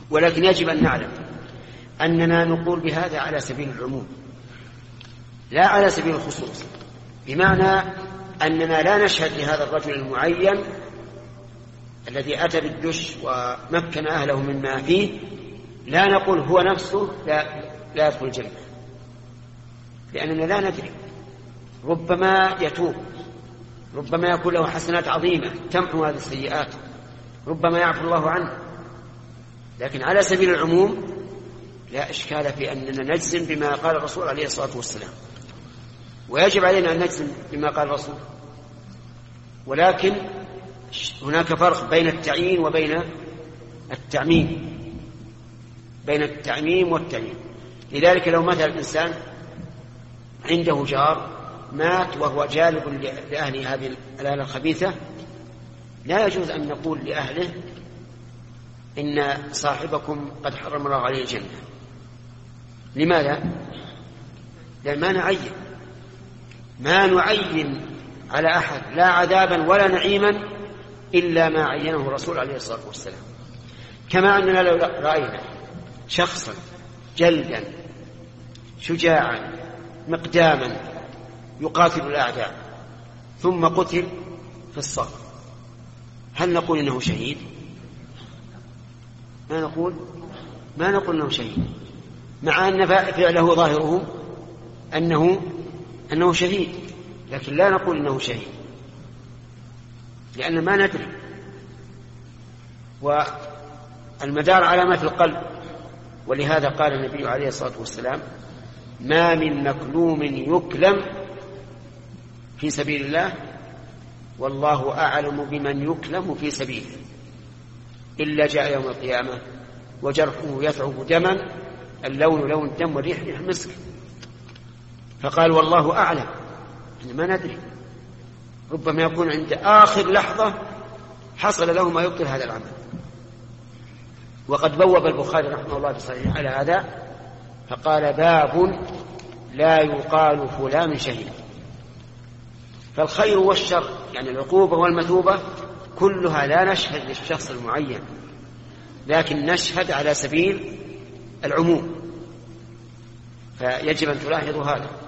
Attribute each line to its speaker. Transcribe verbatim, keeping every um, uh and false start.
Speaker 1: ولكن يجب أن نعلم أننا نقول بهذا على سبيل العموم لا على سبيل الخصوص، بمعنى أننا لا نشهد لهذا الرجل المعين الذي أتى بالدش ومكن أهله مما فيه، لا نقول هو نفسه لا, لا يدخل الجنة، لأننا لا ندري، ربما يتوب، ربما يكون له حسنات عظيمة تمحو هذه السيئات، ربما يعفو الله عنه. لكن على سبيل العموم لا إشكال في أننا نجزم بما قال الرسول عليه الصلاة والسلام، ويجب علينا أن نجزم بما قال الرسول، ولكن هناك فرق بين التعيين وبين التعميم، بين التعميم والتعيين. لذلك لو مثل الإنسان عنده جار مات وهو جالب لأهل هذه الآلة الخبيثة، لا يجوز أن نقول لأهله إن صاحبكم قد حرم الله عليه الجنة. لماذا؟ لأن ما نعين ما نعين على أحد لا عذابا ولا نعيما إلا ما عينه الرسول عليه الصلاة والسلام. كما أننا لو رأينا شخصا جلدا شجاعا مقداما يقاتل الأعداء ثم قتل في الصف، هل نقول إنه شهيد؟ ما نقول ما نقول إنه شهيد، مع أن فعله ظاهره أنه أنه شهيد، لكن لا نقول إنه شهيد لأن ما ندري. والمدار على ما في القلب، ولهذا قال النبي عليه الصلاة والسلام: ما من مكلوم يكلم في سبيل الله والله أعلم بمن يكلم في سبيله إلا جاء يوم القيامة وجرحه يثعب دما اللون لون الدم والريح ريح المسك. فقال والله أعلم، ما ندري، ربما يكون عند آخر لحظة حصل له ما يبطل هذا العمل. وقد بوب البخاري رحمه الله بصحيح على هذا فقال: باب لا يقال فلان شهيد. فالخير والشر يعني العقوبة والمثوبة كلها لا نشهد للشخص المعين، لكن نشهد على سبيل العموم، فيجب أن تلاحظوا هذا.